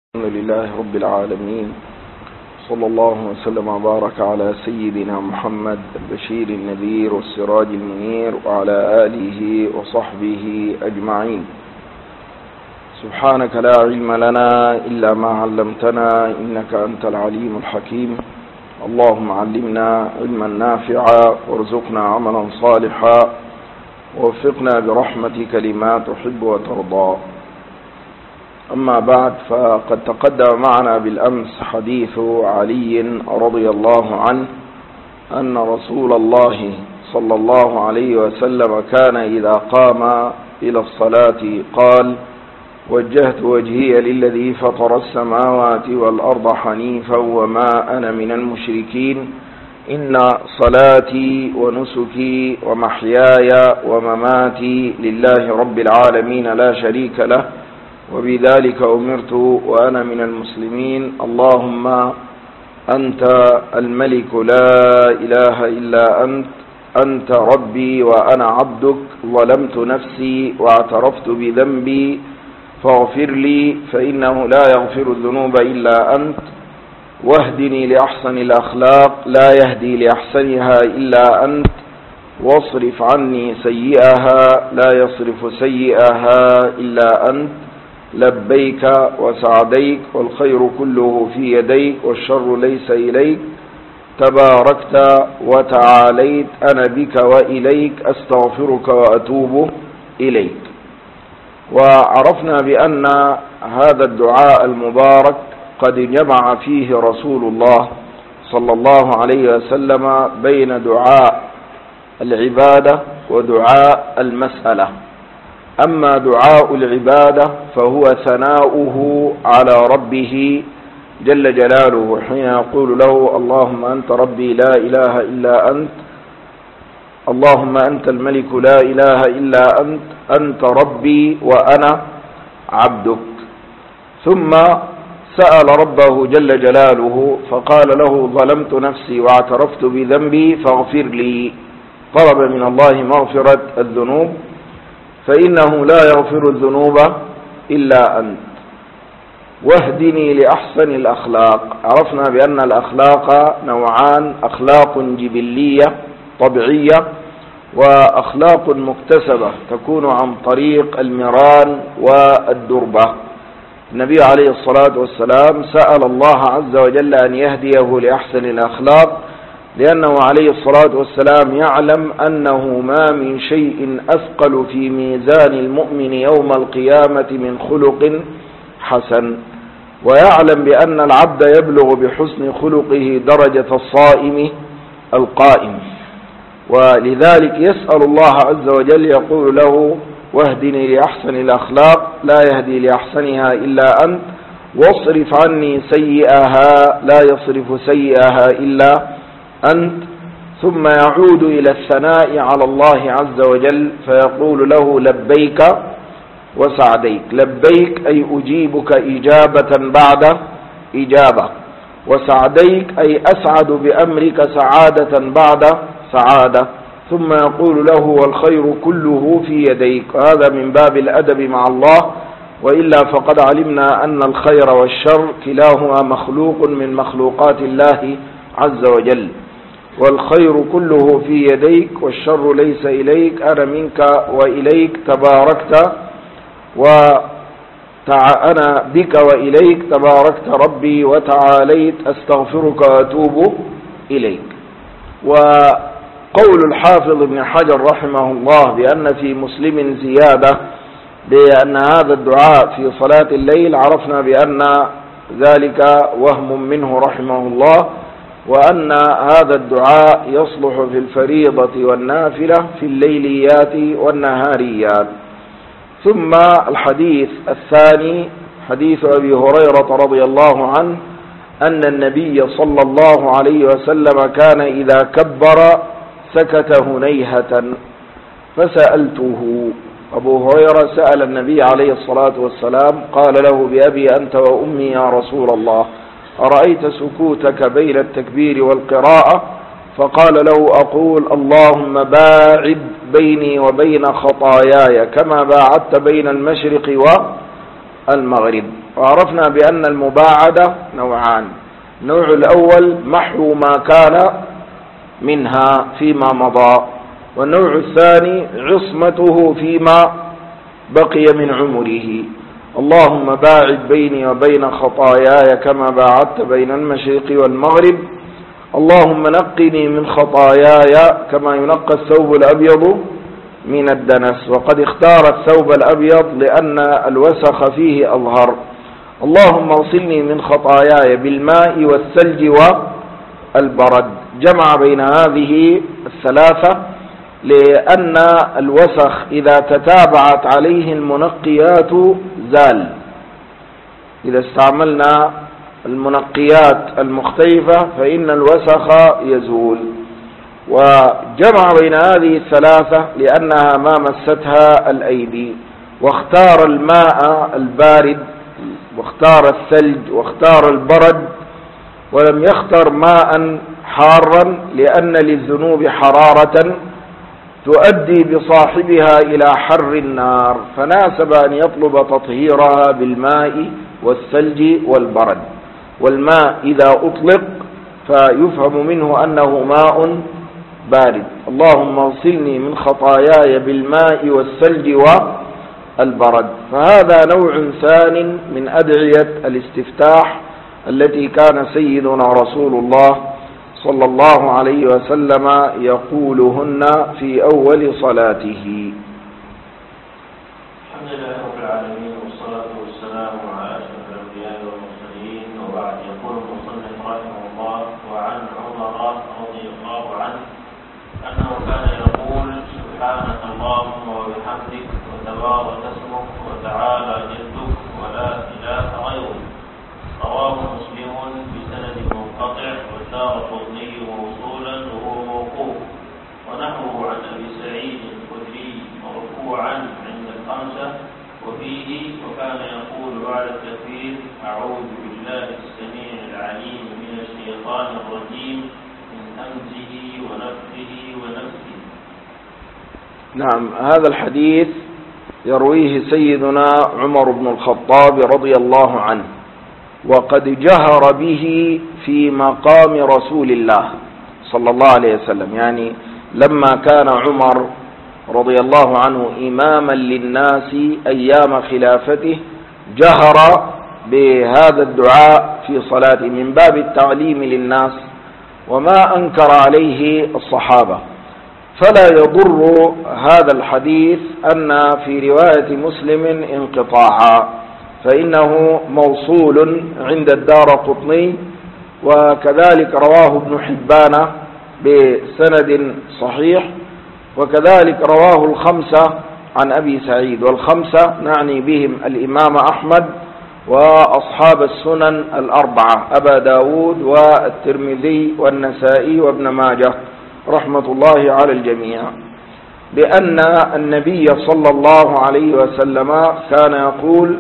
الحمد لله رب العالمين، صلى الله وسلم وبارك على سيدنا محمد البشير النذير والسراج المنير وعلى آله وصحبه أجمعين. سبحانك لا علم لنا إلا ما علمتنا إنك أنت العليم الحكيم. اللهم علمنا علما نافعا وارزقنا عملا صالحا ووفقنا برحمتك لما تحب وترضى. أما بعد، فقد تقدم معنا بالأمس حديث علي رضي الله عنه أن رسول الله صلى الله عليه وسلم كان إذا قام إلى الصلاة قال: وجهت وجهي للذي فطر السماوات والأرض حنيفا وما أنا من المشركين، إن صلاتي ونسكي ومحياي ومماتي لله رب العالمين لا شريك له، وبذلك أمرت وأنا من المسلمين. اللهم أنت الملك لا إله إلا أنت ربي وأنا عبدك، ظلمت نفسي واعترفت بذنبي فاغفر لي فإنه لا يغفر الذنوب إلا أنت، واهدني لأحسن الأخلاق لا يهدي لأحسنها إلا أنت، واصرف عني سيئها لا يصرف سيئها إلا أنت، لبيك وسعديك والخير كله في يديك والشر ليس إليك، تباركت وتعاليت، أنا بك وإليك أستغفرك وأتوب إليك. وعرفنا بأن هذا الدعاء المبارك قد جمع فيه رسول الله صلى الله عليه وسلم بين دعاء العبادة ودعاء المسألة. أما دعاء العبادة فهو ثناؤه على ربه جل جلاله حين يقول له: اللهم أنت ربي لا إله إلا أنت، اللهم أنت الملك لا إله إلا أنت ربي وأنا عبدك. ثم سأل ربه جل جلاله فقال له: ظلمت نفسي واعترفت بذنبي فاغفر لي، طلب من الله مغفرة الذنوب فإنه لا يغفر الذنوب إلا أنت، واهدني لأحسن الأخلاق. عرفنا بأن الأخلاق نوعان: أخلاق جبلية طبيعية، وأخلاق مكتسبة تكون عن طريق المران والدربة. النبي عليه الصلاة والسلام سأل الله عز وجل أن يهديه لأحسن الأخلاق، لأنه عليه الصلاة والسلام يعلم أنه ما من شيء أثقل في ميزان المؤمن يوم القيامة من خلق حسن، ويعلم بأن العبد يبلغ بحسن خلقه درجة الصائم القائم، ولذلك يسأل الله عز وجل يقول له: واهدني لأحسن الأخلاق لا يهدي لأحسنها إلا أنت، واصرف عني سيئها لا يصرف سيئها إلا أنت. ثم يعود إلى الثناء على الله عز وجل فيقول له: لبيك وسعديك. لبيك أي أجيبك إجابة بعد إجابة، وسعديك أي أسعد بأمرك سعادة بعد سعادة. ثم يقول له: والخير كله في يديك. هذا من باب الأدب مع الله، وإلا فقد علمنا أن الخير والشر كلاهما مخلوق من مخلوقات الله عز وجل، والخير كله في يديك والشر ليس إليك، أنا منك وإليك تباركت أنا بك وإليك تباركت ربي وتعاليت أستغفرك وأتوب إليك. وقول الحافظ ابن حجر رحمه الله بأن في مسلم زيادة بأن هذا الدعاء في صلاة الليل، عرفنا بأن ذلك وهم منه رحمه الله، وأن هذا الدعاء يصلح في الفريضة والنافلة في الليليات والنهاريات. ثم الحديث الثاني حديث أبي هريرة رضي الله عنه أن النبي صلى الله عليه وسلم كان إذا كبر سكت هنيهة فسألته. أبو هريرة سأل النبي عليه الصلاة والسلام قال له: بأبي أنت وأمي يا رسول الله، أرأيت سكوتك بين التكبير والقراءة؟ فقال له: أقول اللهم باعد بيني وبين خطاياي كما باعدت بين المشرق والمغرب. وعرفنا بأن المباعدة نوعان: النوع الأول محو ما كان منها فيما مضى، والنوع الثاني عصمته فيما بقي من عمره. اللهم باعد بيني وبين خطاياي كما باعدت بين المشرق والمغرب، اللهم نقني من خطاياي كما ينقى الثوب الأبيض من الدنس. وقد اختار الثوب الأبيض لأن الوسخ فيه أظهر. اللهم اغسلني من خطاياي بالماء والثلج والبرد. جمع بين هذه الثلاثة لأن الوسخ إذا تتابعت عليه المنقيات زال. إذا استعملنا المنقيات المختلفة فإن الوسخ يزول. وجمع بين هذه الثلاثة لأنها ما مستها الأيدي، واختار الماء البارد واختار الثلج واختار البرد، ولم يختر ماء حارا لأن للذنوب حرارة تؤدي بصاحبها إلى حر النار، فناسب أن يطلب تطهيرها بالماء والثلج والبرد. والماء إذا أطلق فيفهم منه أنه ماء بارد. اللهم اغسلني من خطاياي بالماء والثلج والبرد. فهذا نوع ثان من أدعية الاستفتاح التي كان سيدنا رسول الله صلى الله عليه وسلم يقولهن في أول صلاته. الحمد لله رب العالمين، والصلاة والسلام على أشرف الأنبياء والمرسلين، وبعد. يقول المصنف رحمه الله: وعن عمر رضي الله عنه أنه كان يقول: سبحانك اللهم وبحمدك وتبارك اسمك وتعالى جدك ولا إله غيرك. رواه مسلم بسند منقطع، والدارقطني موصولا وهو موقوف، ونحوه عن أبي سعيد الخدري مرفوعا عند الخمسة، وفيه: وكان يقول بعد التكبير: أعوذ بالله السميع العليم من الشيطان الرجيم من همزه ونفخه ونفسه. نعم، هذا الحديث يرويه سيدنا عمر بن الخطاب رضي الله عنه، وقد جهر به في مقام رسول الله صلى الله عليه وسلم. يعني لما كان عمر رضي الله عنه إماما للناس أيام خلافته جهر بهذا الدعاء في صلاته من باب التعليم للناس، وما أنكر عليه الصحابة. فلا يضر هذا الحديث أن في رواية مسلم انقطاعا، فإنه موصول عند الدارقطني، وكذلك رواه ابن حبان بسند صحيح، وكذلك رواه الخمسة عن أبي سعيد. والخمسة نعني بهم الإمام أحمد وأصحاب السنن الأربعة: أبا داود والترمذي والنسائي وابن ماجه رحمة الله على الجميع، بأن النبي صلى الله عليه وسلم كان يقول: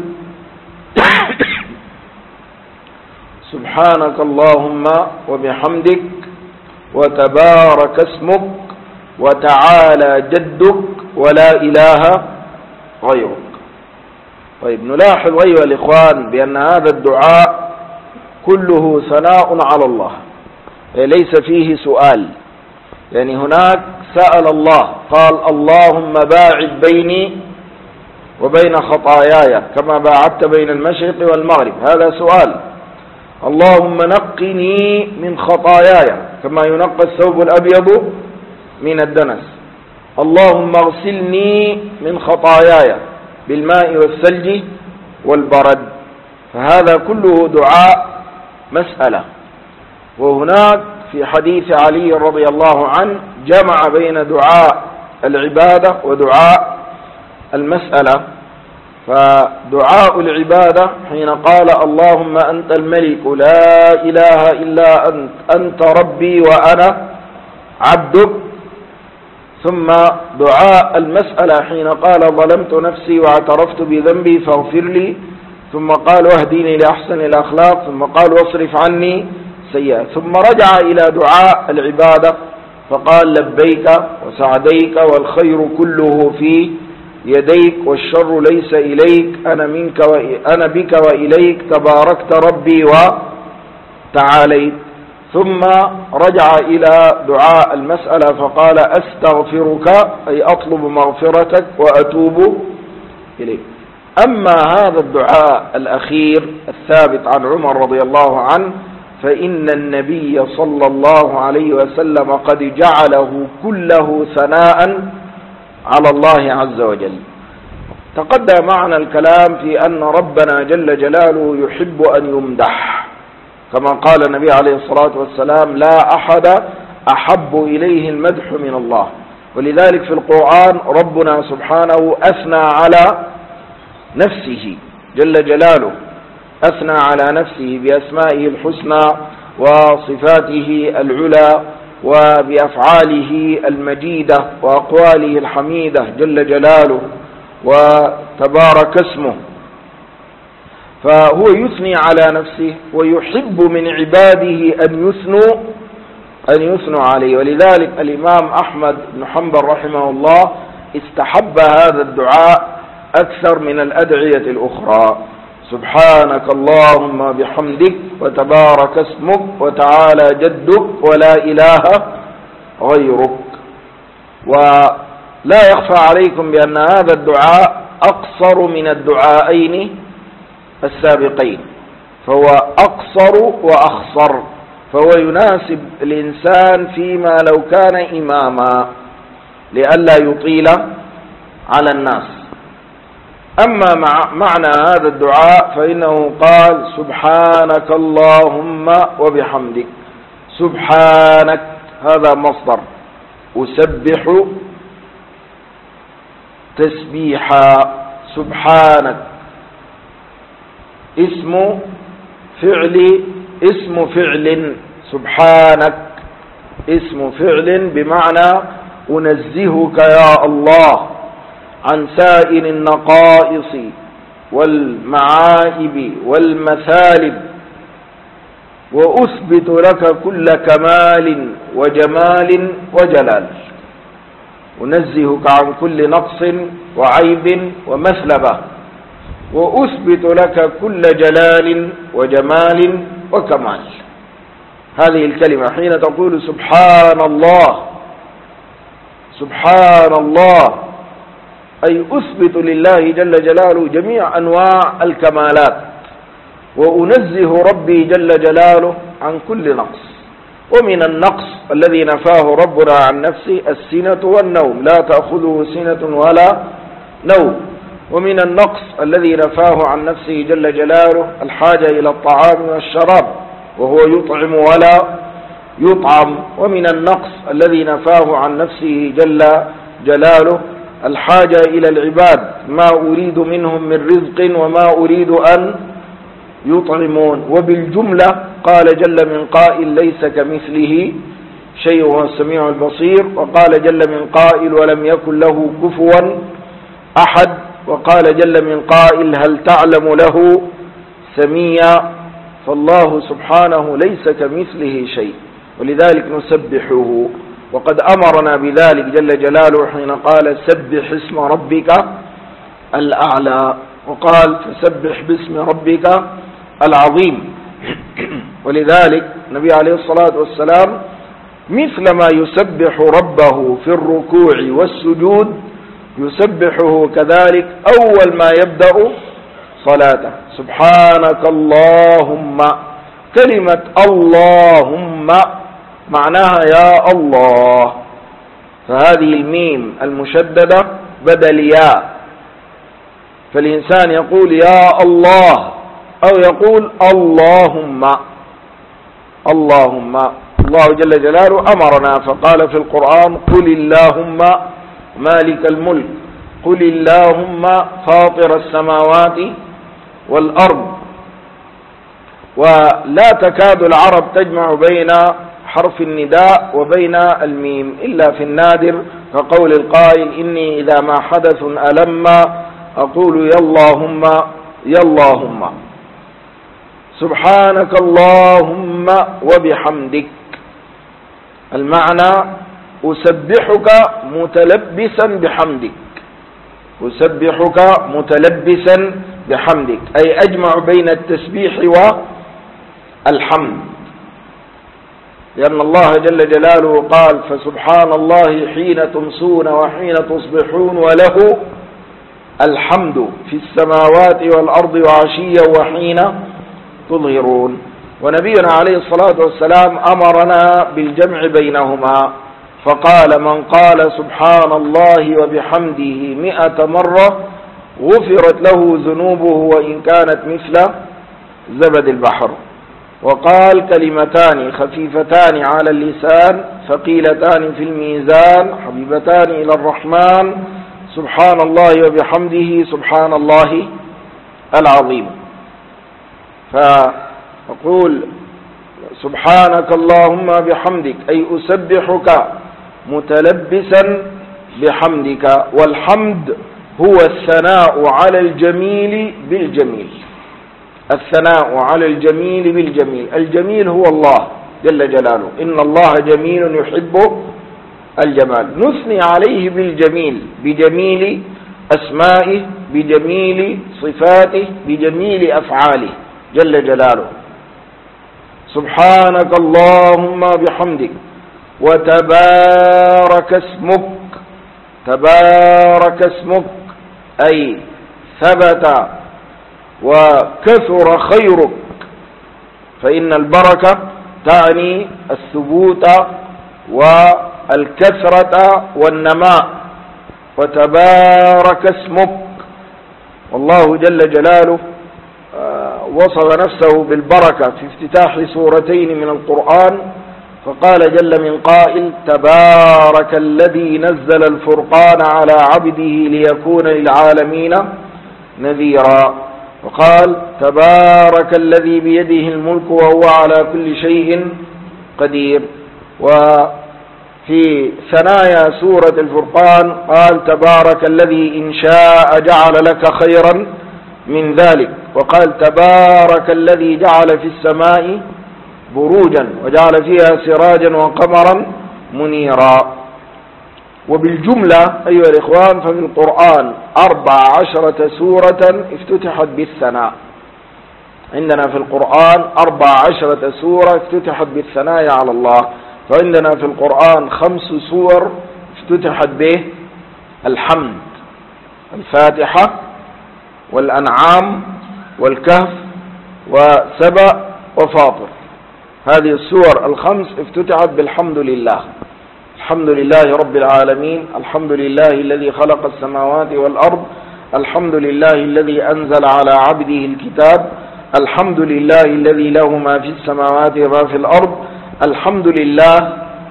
سبحانك اللهم وبحمدك وتبارك اسمك وتعالى جدك ولا إله غيرك. طيب، نلاحظ أيها الإخوان بأن هذا الدعاء كله ثناء على الله، ليس فيه سؤال. يعني هناك سأل الله، قال: اللهم باعد بيني وبين خطاياي كما باعدت بين المشرق والمغرب، هذا سؤال. اللهم نقني من خطاياي كما ينقى الثوب الأبيض من الدنس. اللهم اغسلني من خطاياي بالماء والثلج والبرد. فهذا كله دعاء مسألة. وهناك في حديث علي رضي الله عنه جمع بين دعاء العبادة ودعاء المسألة. فدعاء العبادة حين قال: اللهم أنت الملك لا إله إلا أنت ربي وأنا عبدك. ثم دعاء المسألة حين قال: ظلمت نفسي واعترفت بذنبي فاغفر لي. ثم قال: واهديني لأحسن الأخلاق. ثم قال: واصرف عني سيئات. ثم رجع إلى دعاء العبادة فقال: لبيك وسعديك والخير كله في يديك والشر ليس إليك، أنا بك وإليك تباركت ربي وتعاليت. ثم رجع إلى دعاء المسألة فقال أستغفرك أي أطلب مغفرتك وأتوب إليك. أما هذا الدعاء الأخير الثابت عن عمر رضي الله عنه فإن النبي صلى الله عليه وسلم قد جعله كله ثناء على الله عز وجل. تقدم معنا الكلام في أن ربنا جل جلاله يحب أن يمدح، كما قال النبي عليه الصلاة والسلام لا أحد أحب إليه المدح من الله. ولذلك في القرآن ربنا سبحانه أثنى على نفسه جل جلاله، أثنى على نفسه بأسمائه الحسنى وصفاته العلى وبأفعاله المجيدة وأقواله الحميدة جل جلاله وتبارك اسمه، فهو يثني على نفسه ويحب من عباده أن يثنوا عليه. ولذلك الإمام أحمد بن حنبل رحمه الله استحب هذا الدعاء أكثر من الأدعية الأخرى. سبحانك اللهم بحمدك وتبارك اسمك وتعالى جدك ولا إله غيرك. ولا يخفى عليكم بأن هذا الدعاء أقصر من الدعائين السابقين، فهو أقصر وأخصر، فهو يناسب الإنسان فيما لو كان إماما لئلا يطيل على الناس. أما معنى هذا الدعاء فإنه قال سبحانك اللهم وبحمدك. سبحانك هذا مصدر، أسبح تسبيحا. سبحانك اسم فعل سبحانك اسم فعل بمعنى أنزهك يا الله عن سائر النقائص والمعائب والمثالب، وأثبت لك كل كمال وجمال وجلال. أنزهك عن كل نقص وعيب ومثلبة، وأثبت لك كل جلال وجمال وكمال. هذه الكلمة حين تقول سبحان الله، سبحان الله أي أثبت لله جل جلاله جميع أنواع الكمالات، وأنزه ربي جل جلاله عن كل نقص. ومن النقص الذي نفاه ربنا عن نفسه السنة والنوم، لا تأخذه سنة ولا نوم. ومن النقص الذي نفاه عن نفسه جل جلاله الحاجة إلى الطعام والشراب، وهو يطعم ولا يطعم. ومن النقص الذي نفاه عن نفسه جل جلاله الحاجة إلى العباد، ما أريد منهم من رزق وما أريد أن يطعمون. وبالجملة قال جل من قائل ليس كمثله شيء وهو السميع البصير، وقال جل من قائل ولم يكن له كفوا أحد، وقال جل من قائل هل تعلم له سميا. فالله سبحانه ليس كمثله شيء، ولذلك نسبحه. وقد أمرنا بذلك جل جلاله حين قال سبح اسم ربك الأعلى، وقال فسبح باسم ربك العظيم. ولذلك النبي عليه الصلاة والسلام مثلما يسبح ربه في الركوع والسجود يسبحه كذلك أول ما يبدأ صلاته. سبحانك اللهم، كلمة اللهم معناها يا الله، فهذه الميم المشددة بدل يا، فالإنسان يقول يا الله أو يقول اللهم. اللهم، الله جل جلاله أمرنا فقال في القرآن قل اللهم مالك الملك، قل اللهم فاطر السماوات والأرض. ولا تكاد العرب تجمع بين حرف النداء وبين الميم إلا في النادر، كقول القائل إني إذا ما حدث ألم أقول يا اللهم يا اللهم. سبحانك اللهم وبحمدك، المعنى أسبحك متلبسا بحمدك، أسبحك متلبسا بحمدك، أي أجمع بين التسبيح والحمد، لأن الله جل جلاله قال: فسبحان الله حين تمسون وحين تصبحون وله الحمد في السماوات والأرض وعشيا وحين تظهرون. ونبينا عليه الصلاة والسلام أمرنا بالجمع بينهما، فقال: من قال سبحان الله وبحمده 100 مرة غفرت له ذنوبه وإن كانت مثل زبد البحر. وقال: كلمتان خفيفتان على اللسان ثقيلتان في الميزان حبيبتان إلى الرحمن، سبحان الله وبحمده سبحان الله العظيم. فأقول: سبحانك اللهم بحمدك، أي أسبحك متلبسا بحمدك. والحمد هو الثناء على الجميل بالجميل، الثناء على الجميل بالجميل. الجميل هو الله جل جلاله، إن الله جميل يحب الجمال. نثني عليه بالجميل، بجميل أسمائه، بجميل صفاته، بجميل أفعاله جل جلاله. سبحانك اللهم بحمدك وتبارك اسمك، تبارك اسمك أي ثبت وكثر خيرك، فإن البركة تعني الثبوت والكثرة والنماء. وتبارك اسمك، والله جل جلاله وصف نفسه بالبركة في افتتاح سورتين من القرآن، فقال جل من قائل: تبارك الذي نزل الفرقان على عبده ليكون للعالمين نذيرا. وقال: تبارك الذي بيده الملك وهو على كل شيء قدير. وفي ثنايا سورة الفرقان قال: تبارك الذي إن شاء جعل لك خيرا من ذلك. وقال: تبارك الذي جعل في السماء بروجا وجعل فيها سراجا وقمرا منيرا. وبالجملة أيها الإخوان، ففي القرآن 14 سورة افتتحت بالثناء. عندنا في القرآن 14 سورة افتتحت بالثناء على الله. فعندنا في القرآن 5 سور افتتحت به الحمد: الفاتحة والأنعام والكهف وسبأ وفاطر. هذه السور ال5 افتتحت بالحمد لله. الحمد لله رب العالمين، الحمد لله الذي خلق السماوات والأرض، الحمد لله الذي أنزل على عبده الكتاب، الحمد لله الذي له ما في السماوات وما في الأرض، الحمد لله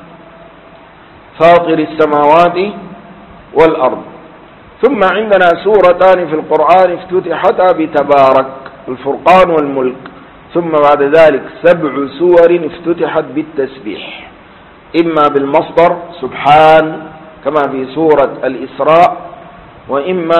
فاطر السماوات والأرض. ثم عندنا سورتان في القرآن افتتحتا بتبارك: الفرقان والملك. ثم بعد ذلك 7 سور افتتحت بالتسبيح، إما بالمصدر سبحان كما في سورة الإسراء، وإما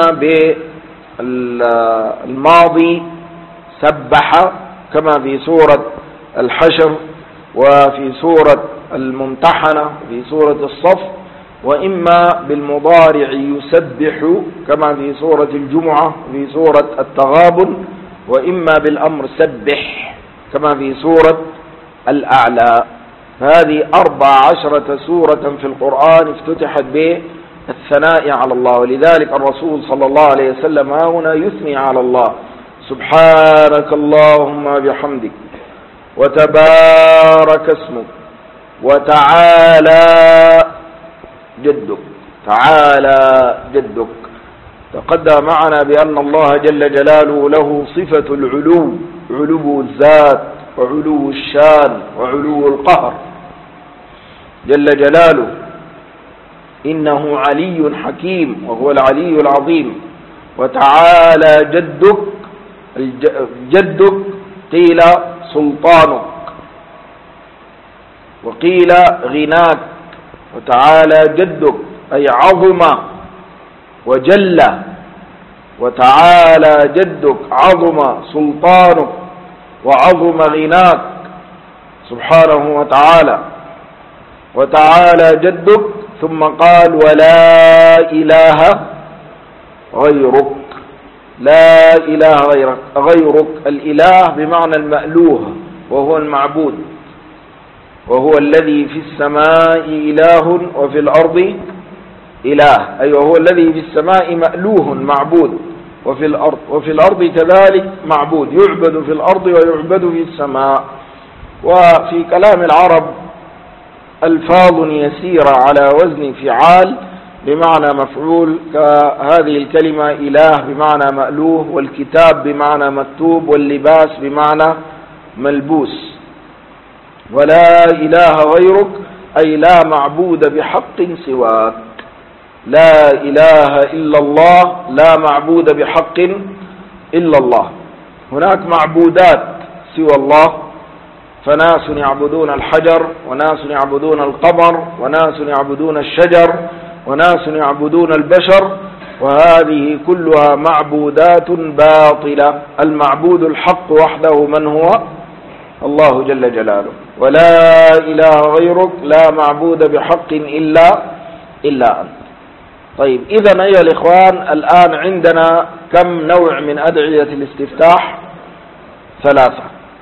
بالماضي سبح كما في سورة الحشر وفي سورة الممتحنة في سورة الصف، وإما بالمضارع يسبح كما في سورة الجمعة في سورة التغابن، وإما بالأمر سبح كما في سورة الأعلى. هذه 14 سورة في القرآن افتتحت بالثناء على الله. ولذلك الرسول صلى الله عليه وسلم هنا يثني على الله: سبحانك اللهم بحمدك وتبارك اسمك وتعالى جدك. تعالى جدك. تقدم معنا بأن الله جل جلاله له صفة العلو، علو الذات وعلو الشان وعلو القهر جل جلاله. إنه علي حكيم وهو العلي العظيم. وتعالى جدك، جدك قيل سلطانك وقيل غناك. وتعالى جدك أي عظم وجل. وتعالى جدك عظم سلطانك وعظم غناك سبحانه وتعالى. وتعالى جدك. ثم قال: ولا إله غيرك، لا إله غيرك. الإله بمعنى المألوه وهو المعبود، وهو الذي في السماء إله وفي الأرض إله، أي وهو الذي في السماء مألوه معبود، وفي الأرض كذلك معبود، يعبد في الأرض ويعبد في السماء. وفي كلام العرب ألفاظ يسيرة على وزن فعال بمعنى مفعول، كهذه الكلمة إله بمعنى مألوه، والكتاب بمعنى مكتوب، واللباس بمعنى ملبوس. ولا إله غيرك أي لا معبود بحق سواك، لا إله إلا الله، لا معبود بحق إلا الله. هناك معبودات سوى الله، فناس يعبدون الحجر، وناس يعبدون القمر، وناس يعبدون الشجر، وناس يعبدون البشر، وهذه كلها معبودات باطلة. المعبود الحق وحده من هو؟ الله جل جلاله. ولا إله غيرك، لا معبود بحق إلا أنت. طيب، إذن أيها الإخوان، الآن عندنا كم نوع من أدعية الاستفتاح؟ 3.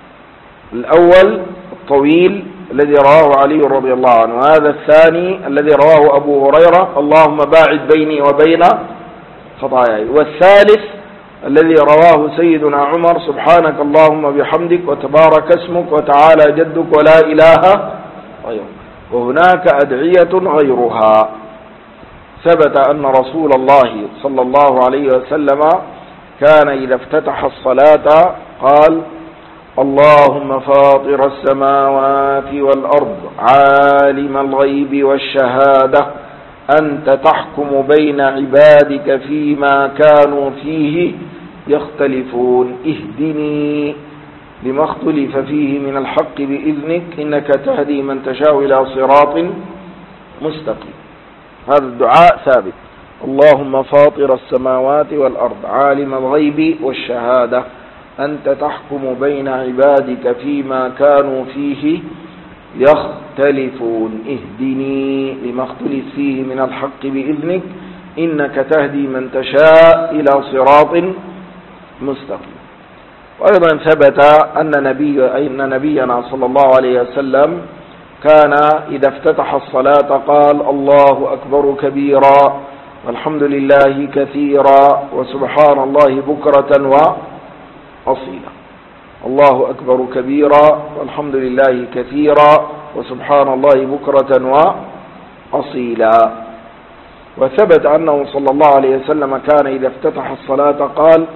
الأول الطويل الذي رواه علي رضي الله عنه، وهذا الثاني الذي رواه أبو هريرة، اللهم باعد بيني وبين خطاياي. والثالث الذي رواه سيدنا عمر، سبحانك اللهم بحمدك وتبارك اسمك وتعالى جدك ولا إله غيرك. وهناك أدعية غيرها. ثبت أن رسول الله صلى الله عليه وسلم كان إذا افتتح الصلاة قال: اللهم فاطر السماوات والأرض عالم الغيب والشهادة أنت تحكم بين عبادك فيما كانوا فيه يختلفون اهدني لما اختلف فيه من الحق بإذنك إنك تهدي من تشاء إلى صراط مستقيم. هذا الدعاء ثابت: اللهم فاطر السماوات والأرض عالم الغيب والشهادة أنت تحكم بين عبادك فيما كانوا فيه يختلفون اهدني لما اختلف فيه من الحق بإذنك إنك تهدي من تشاء إلى صراط مستقيم. وأيضا ثبت أن نبينا صلى الله عليه وسلم كان إذا افتتح الصلاة قال: الله أكبر كبيرا والحمد لله كثيرا وسبحان الله بكرة وأصيلا. الله أكبر كبيرا والحمد لله كثيرا وسبحان الله بكرة وأصيلا. وثبت أنه صلى الله عليه وسلم كان إذا افتتح الصلاة قال: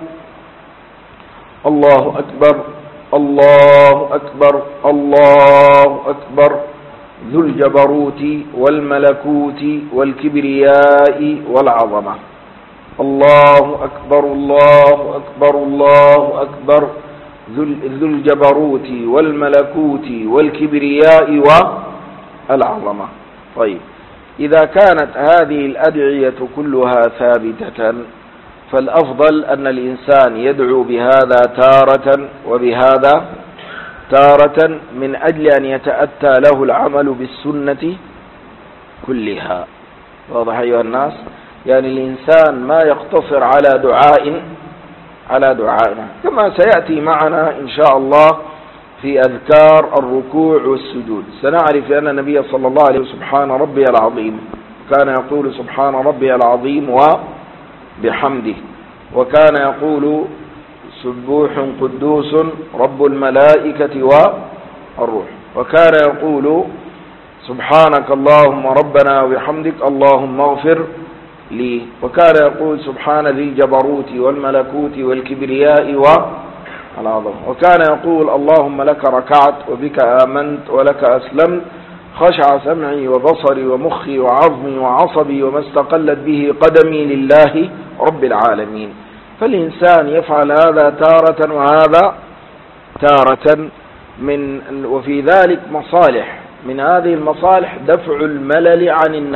الله أكبر الله أكبر الله أكبر ذو الجبروت والملكوت والكبرياء والعظمة. الله أكبر الله أكبر الله أكبر ذو الجبروت والملكوت والكبرياء والعظمة. طيب، إذا كانت هذه الأدعية كلها ثابتة فالأفضل أن الإنسان يدعو بهذا تارة وبهذا تارة من أجل أن يتأتى له العمل بالسنة كلها. واضح أيها الناس؟ يعني الإنسان ما يقتصر على دعائنا كما سيأتي معنا إن شاء الله في أذكار الركوع والسجود. سنعرف أن النبي صلى الله عليه وسلم سبحان ربي العظيم كان يقول سبحان ربي العظيم وبحمده، وكان يقول سبوح قدوس رب الملائكة والروح، وكان يقول سبحانك اللهم ربنا وبحمدك اللهم اغفر لي، وكان يقول سبحان ذي الجبروت والملكوت والكبرياء والعظمة، وكان يقول اللهم لك ركعت وبك آمنت ولك أسلمت خشع سمعي وبصري ومخي وعظمي وعصبي وما استقلت به قدمي لله رب العالمين. فالإنسان يفعل هذا تارة وهذا تارة وفي ذلك مصالح. من هذه المصالح دفع الملل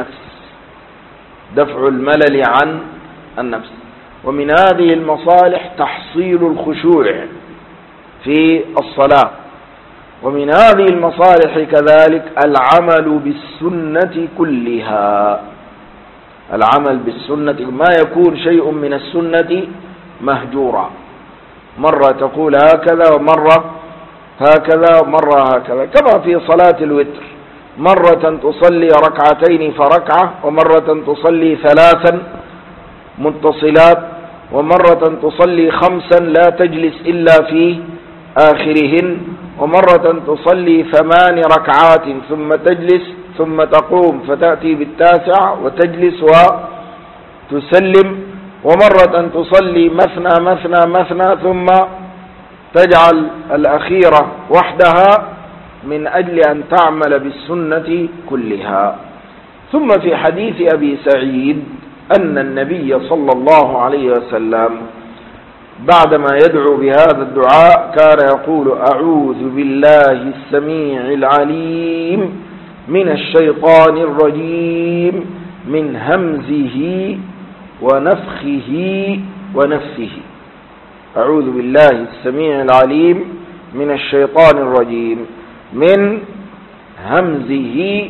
عن النفس، ومن هذه المصالح تحصيل الخشوع في الصلاة، ومن هذه المصالح كذلك العمل بالسنة كلها. العمل بالسنة، ما يكون شيء من السنة مهجورا، مرة تقول هكذا ومرة هكذا ومرة هكذا، كما في صلاة الوتر، مرة تصلي ركعتين فركعة، ومرة تصلي 3 متصلات، ومرة تصلي 5 لا تجلس إلا في آخرهن، ومرة تصلي 8 ركعات ثم تجلس ثم تقوم فتأتي بالتاسع وتجلس وتسلم، ومرة تصلي مثنى مثنى مثنى ثم تجعل الأخيرة وحدها من أجل أن تعمل بالسنة كلها. ثم في حديث أبي سعيد أن النبي صلى الله عليه وسلم بعدما يدعو بهذا الدعاء كان يقول: أعوذ بالله السميع العليم من الشيطان الرجيم من همزه ونفخه ونفثه. أعوذ بالله السميع العليم من الشيطان الرجيم من همزه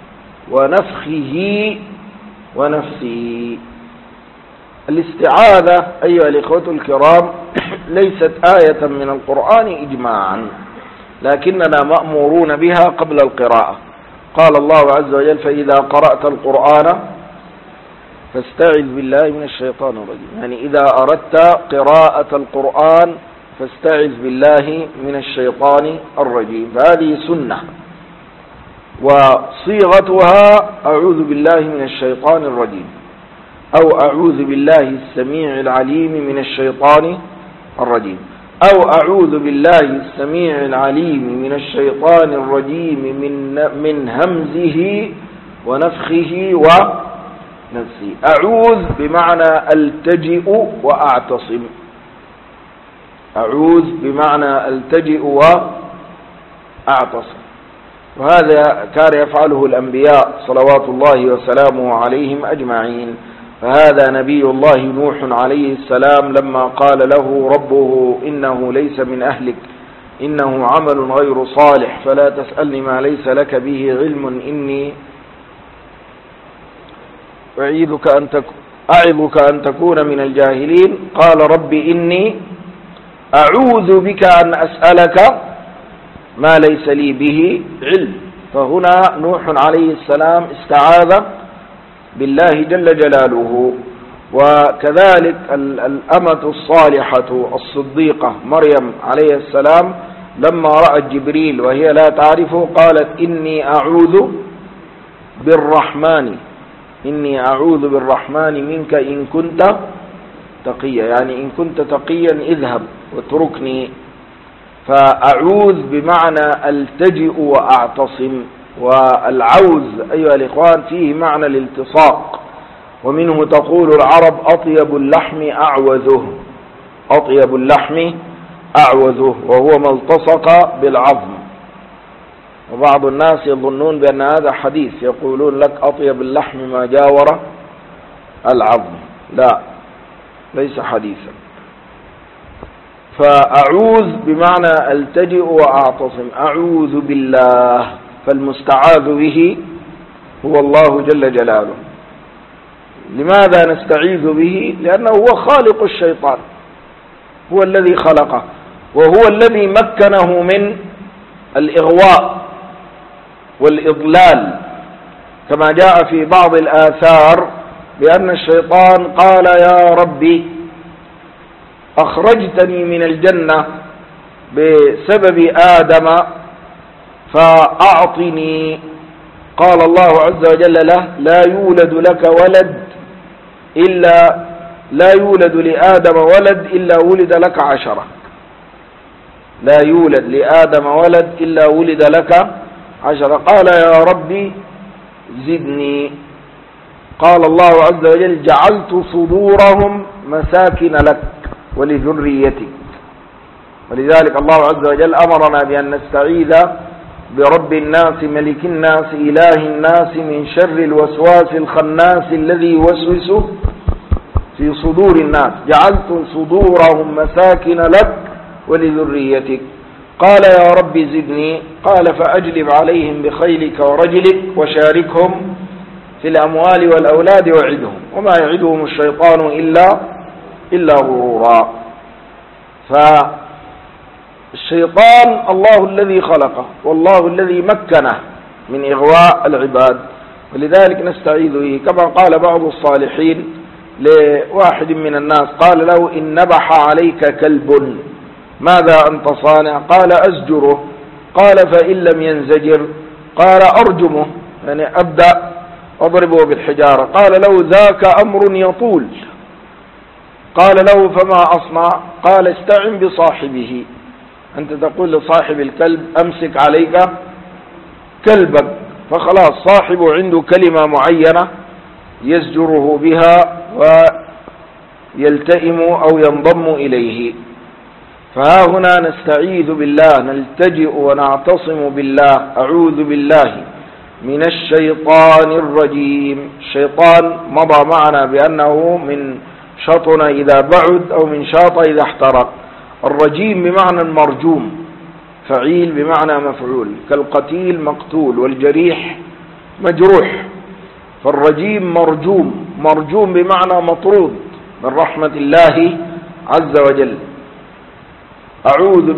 ونفخه ونفثه. الاستعاذة أيها الإخوة الكرام ليست آية من القرآن إجماعا، لكننا مأمورون بها قبل القراءة. قال الله عز وجل: فإذا قرأت القرآن فاستعذ بالله من الشيطان الرجيم، يعني إذا أردت قراءة القرآن فاستعذ بالله من الشيطان الرجيم، فهذه سنة، وصيغتها أعوذ بالله من الشيطان الرجيم أو أعوذ بالله السميع العليم من الشيطان الرجيم أو أعوذ بالله السميع العليم من الشيطان الرجيم من همزه ونفخه ونفسه. أعوذ بمعنى ألتجئ وأعتصم، أعوذ بمعنى ألتجئ وأعتصم، وهذا كان يفعله الأنبياء صلوات الله وسلامه عليهم أجمعين. فهذا نبي الله نوح عليه السلام لما قال له ربه: إنه ليس من أهلك إنه عمل غير صالح فلا تسألني ما ليس لك به علم إني أعظك أن تكون من الجاهلين. قال: رب إني أعوذ بك أن أسألك ما ليس لي به علم. فهنا نوح عليه السلام استعاذ بالله جل جلاله. وكذلك الأمة الصالحة الصديقة مريم عليه السلام لما رأت جبريل وهي لا تعرفه قالت: إني أعوذ بالرحمن منك إن كنت تقيا، يعني إن كنت تقيا اذهب واتركني. فأعوذ بمعنى ألتجئ وأعتصم. والعوز أيها الإخوان فيه معنى الالتصاق، ومنه تقول العرب: أطيب اللحم أعوذه، أطيب اللحم أعوذه، وهو ما التصق بالعظم. وبعض الناس يظنون بأن هذا حديث، يقولون لك: أطيب اللحم ما جاور العظم. لا، ليس حديثا. فأعوذ بمعنى ألتجئ وأعتصم، أعوذ بالله، فالمستعاذ به هو الله جل جلاله. لماذا نستعيذ به؟ لأنه هو خالق الشيطان، هو الذي خلقه، وهو الذي مكنه من الإغواء والإضلال، كما جاء في بعض الآثار بأن الشيطان قال: يا ربي أخرجتني من الجنة بسبب آدم فأعطني. قال الله عز وجل له: لا يولد لآدم ولد إلا ولد لك 10. لا يولد لآدم ولد إلا ولد لك 10. قال: يا ربي زدني. قال الله عز وجل: جعلت صدورهم مساكن لك ولذريتك. ولذلك الله عز وجل أمرنا بأن نستعيذ برب الناس ملك الناس إله الناس من شر الوسواس الخناس الذي يوسوس في صدور الناس. جعلت صدورهم مساكن لك ولذريتك. قال: يا رب زدني. قال: فأجلب عليهم بخيلك ورجلك وشاركهم في الأموال والأولاد وعدهم وما يعدهم الشيطان إلا غرورا. فالشيطان الله الذي خلقه والله الذي مكنه من إغواء العباد، ولذلك نستعيذ به. كما قال بعض الصالحين لواحد من الناس، قال له: إن نبح عليك كلب ماذا أنت صانع؟ قال: أزجره. قال: فإن لم ينزجر؟ قال: أرجمه، يعني أبدأ أضربه بالحجارة. قال له: ذاك أمر يطول. قال له: فما أصنع؟ قال: استعن بصاحبه. أنت تقول لصاحب الكلب: أمسك عليك كلبك، فخلاص صاحبه عنده كلمة معينة يزجره بها ويلتئم أو ينضم إليه. فها هنا نستعيذ بالله، نلتجئ ونعتصم بالله، أعوذ بالله من الشيطان الرجيم. الشيطان مضى معنا بأنه من شطن إذا بعد أو من شاط إذا احترق. الرجيم بمعنى المرجوم، فعيل بمعنى مفعول، كالقتيل مقتول والجريح مجروح. فالرجيم مرجوم بمعنى مطرود من رحمة الله عز وجل. أعوذ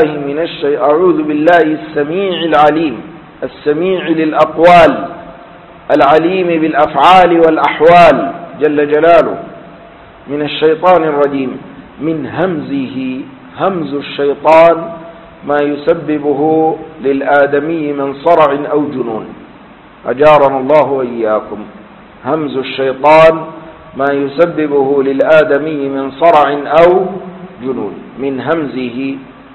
بالله السميع العليم، السميع للأقوال، العليم بالأفعال والأحوال جل جلاله، من الشيطان الرجيم، من همزه. همز الشيطان ما يسببه للآدمي من صرع أو جنون، أجارنا الله وإياكم. همز الشيطان ما يسببه للآدمي من صرع أو جنون، من همزه.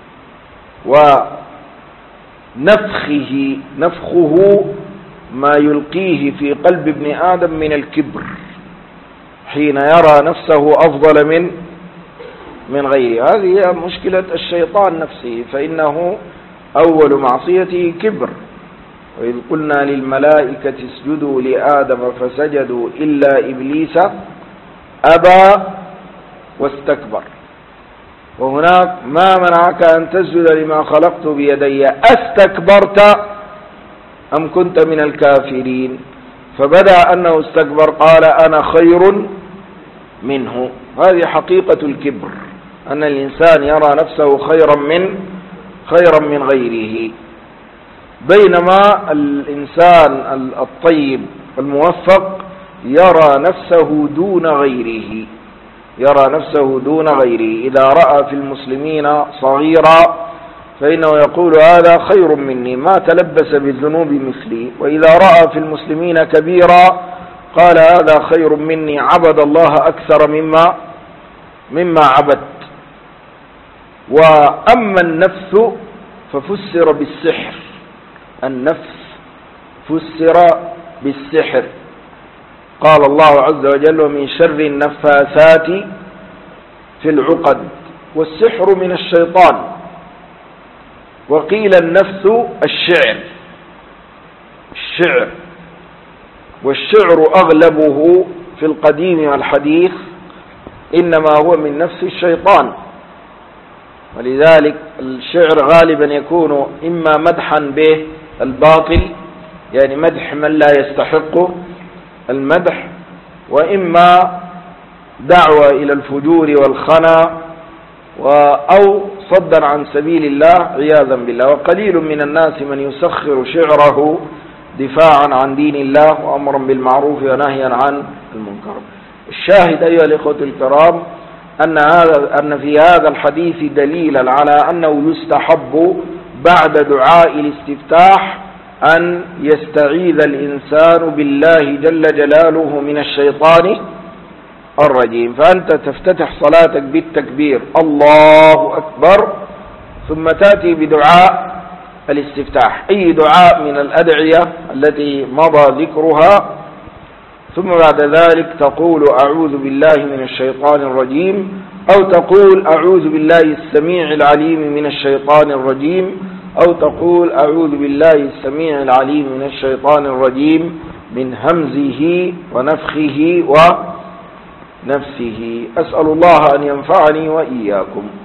ونفخه، نفخه ما يلقيه في قلب ابن آدم من الكبر حين يرى نفسه أفضل من غيره. هذه هي مشكلة الشيطان نفسه، فإنه أول معصيته كبر. وإذ قلنا للملائكة اسجدوا لآدم فسجدوا إلا إبليس أبى واستكبر. وهناك: ما منعك أن تسجد لما خلقت بيدي أستكبرت أم كنت من الكافرين؟ فبدأ أنه استكبر، قال: أنا خير منه. هذه حقيقة الكبر، أن الإنسان يرى نفسه خيرا من غيره، بينما الإنسان الطيب الموفق يرى نفسه دون غيره، إذا رأى في المسلمين صغيرا فإنه يقول: هذا خير مني، ما تلبس بالذنوب مثلي. وإذا رأى في المسلمين كبيرا قال: هذا خير مني، عبد الله أكثر مما عبدت. وأما النفس ففسر بالسحر، النفس فسر بالسحر. قال الله عز وجل: ومن شر النفاثات في العقد، والسحر من الشيطان. وقيل النفس الشعر، والشعر أغلبه في القديم والحديث إنما هو من نفس الشيطان. ولذلك الشعر غالبا يكون إما مدحا به الباطل، يعني مدح من لا يستحق المدح، وإما دعوة إلى الفجور والخنا، أو صدا عن سبيل الله عياذا بالله. وقليل من الناس من يسخر شعره دفاعا عن دين الله وأمرا بالمعروف ونهيا عن المنكر. الشاهد أيها الإخوة الكرام أن في هذا الحديث دليلا على أنه يستحب بعد دعاء الاستفتاح أن يستعيذ الإنسان بالله جل جلاله من الشيطان الرجيم. فأنت تفتتح صلاتك بالتكبير الله أكبر، ثم تأتي بدعاء الاستفتاح، أي دعاء من الأدعية التي مضى ذكرها، ثم بعد ذلك تقول: أعوذ بالله من الشيطان الرجيم، أو تقول: أعوذ بالله السميع العليم من الشيطان الرجيم، أو تقول: أعوذ بالله السميع العليم من الشيطان الرجيم من همزه ونفخه ونفسه. أسأل الله أن ينفعني وإياكم.